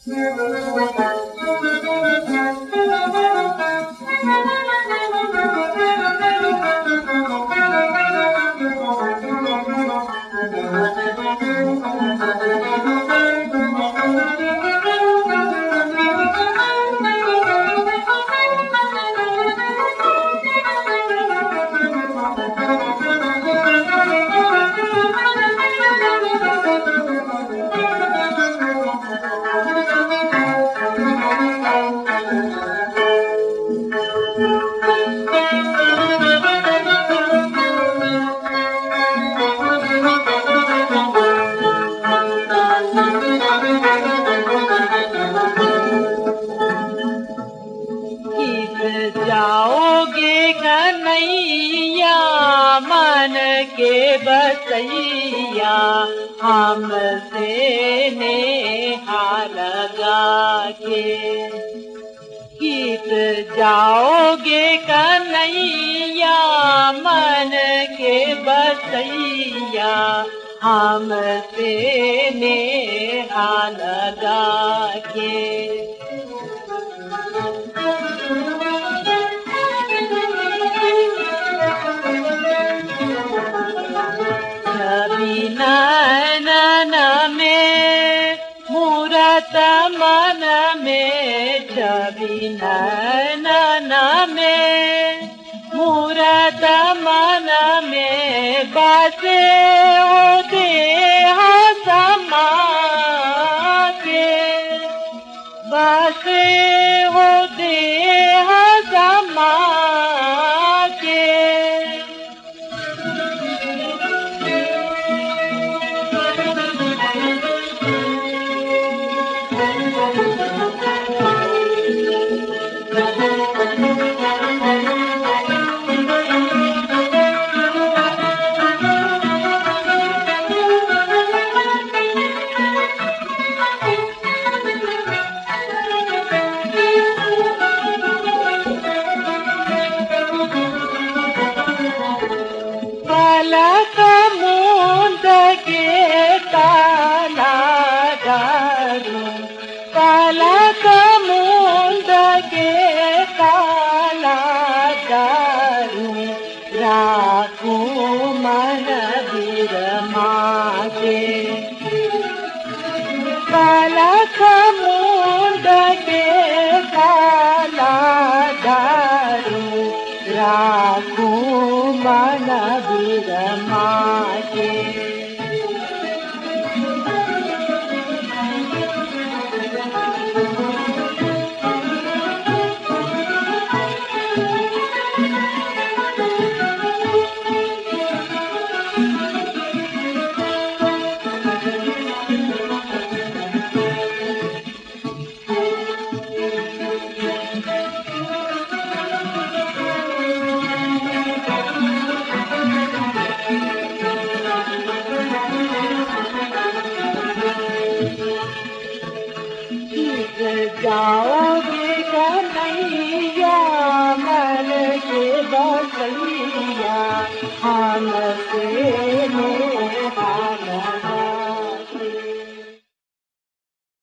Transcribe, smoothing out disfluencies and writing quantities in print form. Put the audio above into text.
जाओगे कन्हैया मन के बसैया हमसे नेहा लगा के। गीत जाओगे कन्हैया मन के बसैया हमसे नेहा लगा के। छवि नयन में मूरत मन में, छवि नयन में मूरत मन में बसे हो देह समा के, बसे हो देह समा के। पलक मूंद के काला दारू, पलक मूंद के काला दारू राखूं मन बिरमा के। पलक मूंद के काला दारू राखूं मन बिरमा के। जाओगे कन्हैया मन के बसैया हम